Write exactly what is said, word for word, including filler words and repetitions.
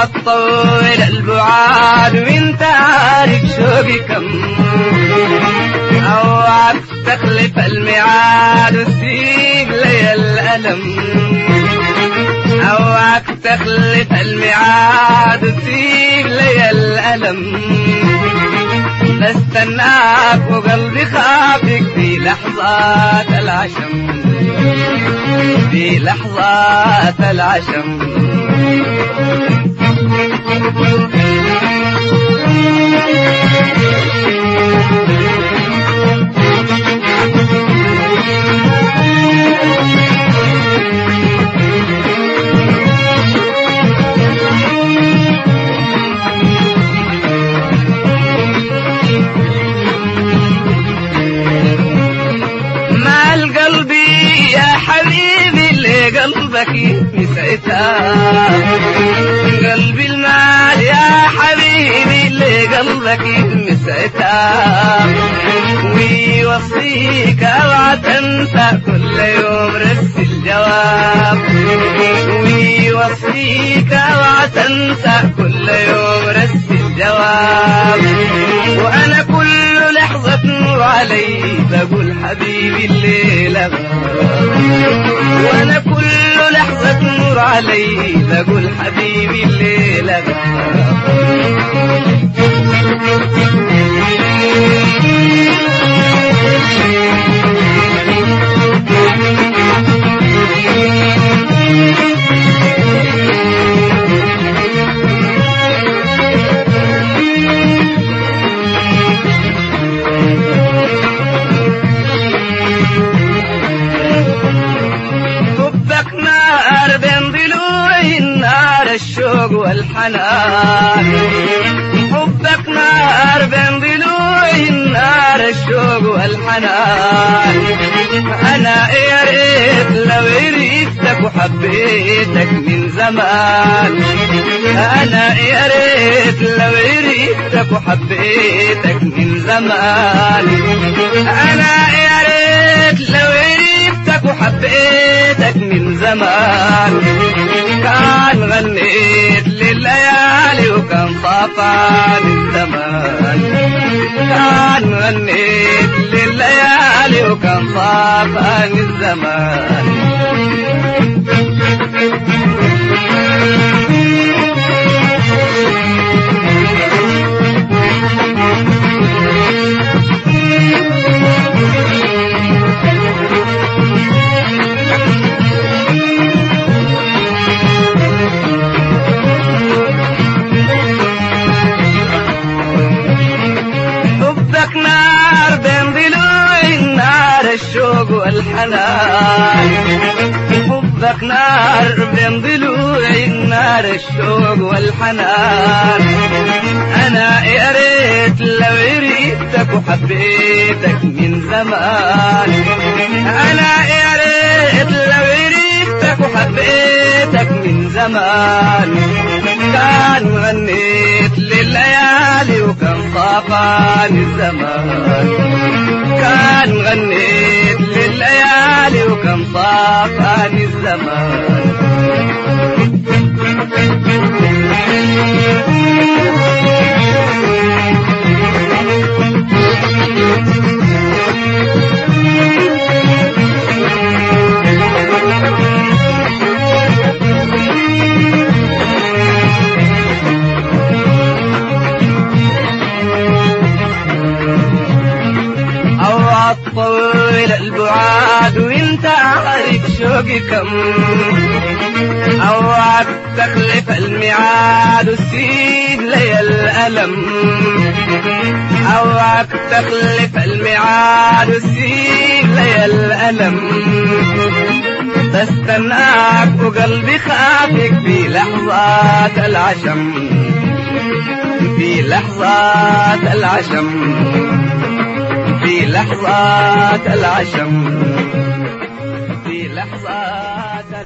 عالطول البعاد وانت عارف شوقي كم، اوعك تخلف الميعاد وتسيب لي الألم، اوعك تخلف الميعاد وتسيب لي الألم. بستناك وقلبي خافك في لحظات العشم، في لحظات العشم. قلبك نسيتها قلبي المال يا حبيبي اللي قلبك نسيتها، ويوصيك اوعى تنسى كل يوم رسل جواب، ويوصيك اوعى تنسى كل يوم رسل جواب. وانا كل لحظة تمر علي بقول حبيبي الليلة غاب، وانا كل لحظة تمر علي بقول حبيبي الليلة غاب. الشوق والحنان، حبك نار بين ضلوعي النار الشوق والحنان. أنا يا ريت لو عرفتك وحبيتك من زمان، أنا يا ريت لو عرفتك وحبيتك من زمان، أنا يا ريت لو عرفتك وحبيتك من زمان. كان غنيت لليالي وكان طافان الزمان، كان غنيت لليالي وكان طافان الزمان. الشوق والحنان، حبك نار بين ضلوعي النار الشوق والحنان. أنا يا ريت لو عرفتك وحبيتك من زمان، أنا يا ريت لو عرفتك وحبيتك من زمان. كان غنيت لليالي وكان طافان الزمان، كان غنيت لليالي وكان طافان الزمان. طول البعاد وانت عارف شوقي كم، اوعك تخلف الميعاد وتسيب لي الألم، اوعك تخلف الميعاد وتسيب لي الألم. بستناك وقلبي خافك في لحظات العشم، في لحظات العشم، في لحظات العشم، في لحظات